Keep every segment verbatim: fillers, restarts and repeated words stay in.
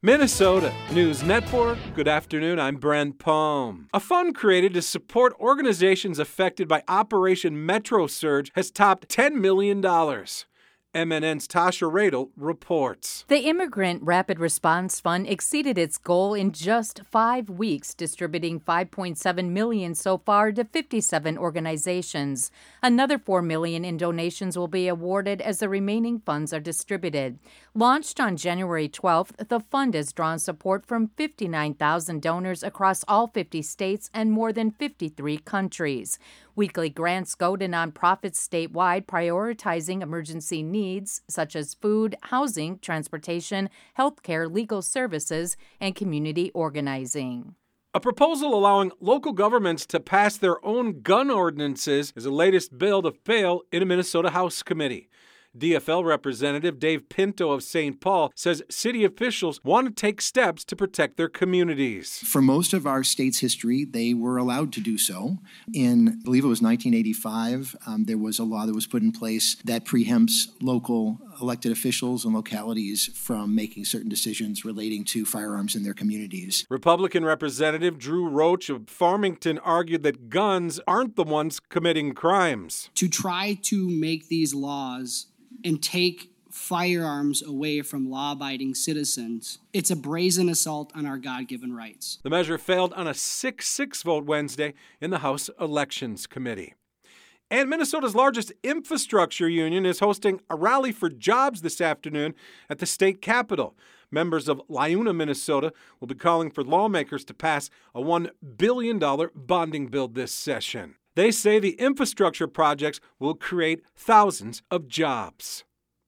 Minnesota News Network. Good afternoon, I'm Brent Palm. A fund created to support organizations affected by Operation Metro Surge has topped ten million dollars. M N N's Tasha Radel reports. The Immigrant Rapid Response Fund exceeded its goal in just five weeks, distributing five point seven million dollars so far to fifty-seven organizations. Another four million dollars in donations will be awarded as the remaining funds are distributed. Launched on January twelfth, the fund has drawn support from fifty-nine thousand donors across all fifty states and more than fifty-three countries. Weekly grants go to nonprofits statewide prioritizing emergency needs such as food, housing, transportation, healthcare, legal services, and community organizing. A proposal allowing local governments to pass their own gun ordinances is the latest bill to fail in a Minnesota House committee. D F L Representative Dave Pinto of Saint Paul says city officials want to take steps to protect their communities. For most of our state's history, they were allowed to do so. In, I believe it was nineteen eighty-five, um, there was a law that was put in place that preempts local elected officials and localities from making certain decisions relating to firearms in their communities. Republican Representative Drew Roach of Farmington argued that guns aren't the ones committing crimes. To try to make these laws and take firearms away from law-abiding citizens, it's a brazen assault on our God-given rights. The measure failed on a six six vote Wednesday in the House Elections Committee. And Minnesota's largest infrastructure union is hosting a rally for jobs this afternoon at the state capitol. Members of LIUNA, Minnesota, will be calling for lawmakers to pass a one billion dollars bonding bill this session. They say the infrastructure projects will create thousands of jobs.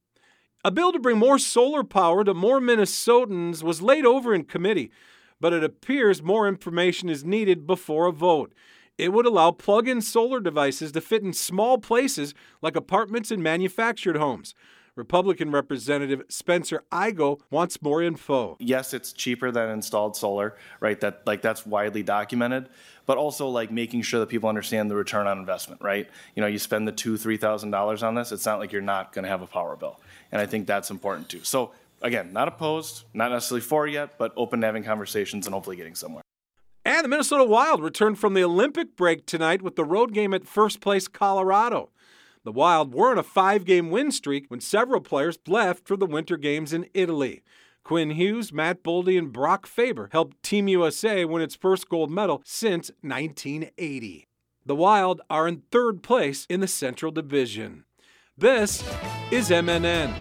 A bill to bring more solar power to more Minnesotans was laid over in committee, but it appears more information is needed before a vote. It would allow plug-in solar devices to fit in small places like apartments and manufactured homes. Republican Representative Spencer Igo wants more info. Yes, it's cheaper than installed solar, right? That like that's widely documented, but also like making sure that people understand the return on investment, right? You know, you spend the two, three thousand dollars on this, it's not like you're not going to have a power bill, and I think that's important too. So again, not opposed, not necessarily for yet, but open to having conversations and hopefully getting somewhere. And the Minnesota Wild returned from the Olympic break tonight with the road game at first place Colorado. The Wild were on a five-game win streak when several players left for the Winter Games in Italy. Quinn Hughes, Matt Boldy, and Brock Faber helped Team U S A win its first gold medal since nineteen eighty. The Wild are in third place in the Central Division. This is M N N.